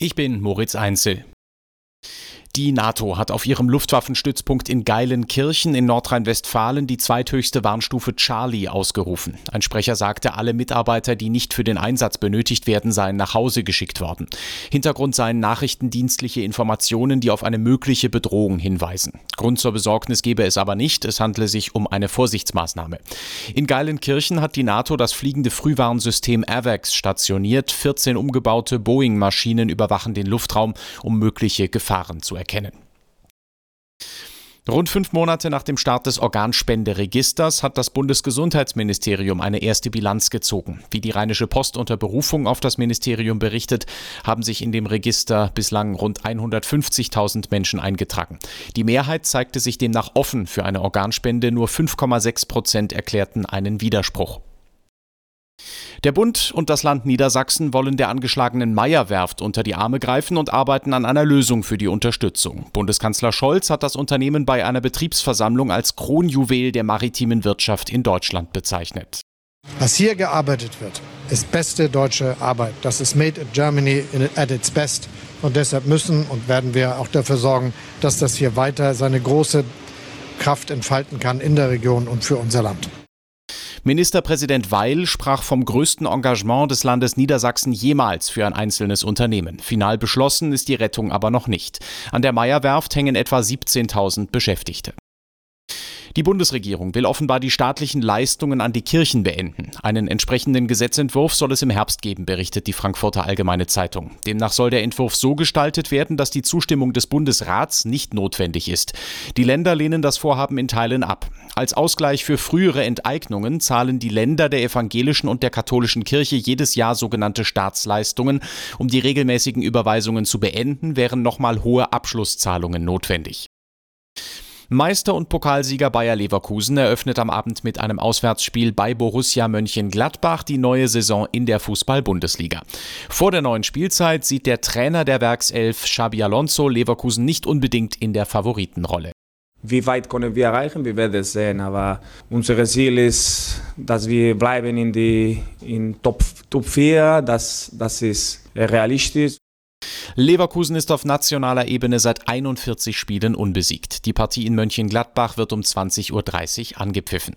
Ich bin Moritz Einzel. Die NATO hat auf ihrem Luftwaffenstützpunkt in Geilenkirchen in Nordrhein-Westfalen die zweithöchste Warnstufe Charlie ausgerufen. Ein Sprecher sagte, alle Mitarbeiter, die nicht für den Einsatz benötigt werden, seien nach Hause geschickt worden. Hintergrund seien nachrichtendienstliche Informationen, die auf eine mögliche Bedrohung hinweisen. Grund zur Besorgnis gebe es aber nicht, es handle sich um eine Vorsichtsmaßnahme. In Geilenkirchen hat die NATO das fliegende Frühwarnsystem AWACS stationiert. 14 umgebaute Boeing-Maschinen überwachen den Luftraum, um mögliche Gefahren zu erkennen. Rund 5 Monate nach dem Start des Organspenderegisters hat das Bundesgesundheitsministerium eine erste Bilanz gezogen. Wie die Rheinische Post unter Berufung auf das Ministerium berichtet, haben sich in dem Register bislang rund 150.000 Menschen eingetragen. Die Mehrheit zeigte sich demnach offen für eine Organspende, nur 5,6% erklärten einen Widerspruch. Der Bund und das Land Niedersachsen wollen der angeschlagenen Meyer-Werft unter die Arme greifen und arbeiten an einer Lösung für die Unterstützung. Bundeskanzler Scholz hat das Unternehmen bei einer Betriebsversammlung als Kronjuwel der maritimen Wirtschaft in Deutschland bezeichnet. Was hier gearbeitet wird, ist beste deutsche Arbeit. Das ist Made in Germany at its best. Und deshalb müssen und werden wir auch dafür sorgen, dass das hier weiter seine große Kraft entfalten kann in der Region und für unser Land. Ministerpräsident Weil sprach vom größten Engagement des Landes Niedersachsen jemals für ein einzelnes Unternehmen. Final beschlossen ist die Rettung aber noch nicht. An der Meyer-Werft hängen etwa 17.000 Beschäftigte. Die Bundesregierung will offenbar die staatlichen Leistungen an die Kirchen beenden. Einen entsprechenden Gesetzentwurf soll es im Herbst geben, berichtet die Frankfurter Allgemeine Zeitung. Demnach soll der Entwurf so gestaltet werden, dass die Zustimmung des Bundesrats nicht notwendig ist. Die Länder lehnen das Vorhaben in Teilen ab. Als Ausgleich für frühere Enteignungen zahlen die Länder der evangelischen und der katholischen Kirche jedes Jahr sogenannte Staatsleistungen. Um die regelmäßigen Überweisungen zu beenden, wären nochmal hohe Abschlusszahlungen notwendig. Meister und Pokalsieger Bayer Leverkusen eröffnet am Abend mit einem Auswärtsspiel bei Borussia Mönchengladbach die neue Saison in der Fußball-Bundesliga. Vor der neuen Spielzeit sieht der Trainer der Werkself Xabi Alonso Leverkusen nicht unbedingt in der Favoritenrolle. Wie weit können wir erreichen? Wir werden es sehen, aber unser Ziel ist, dass wir bleiben in Top 4, das ist realistisch. Leverkusen ist auf nationaler Ebene seit 41 Spielen unbesiegt. Die Partie in Mönchengladbach wird um 20:30 Uhr angepfiffen.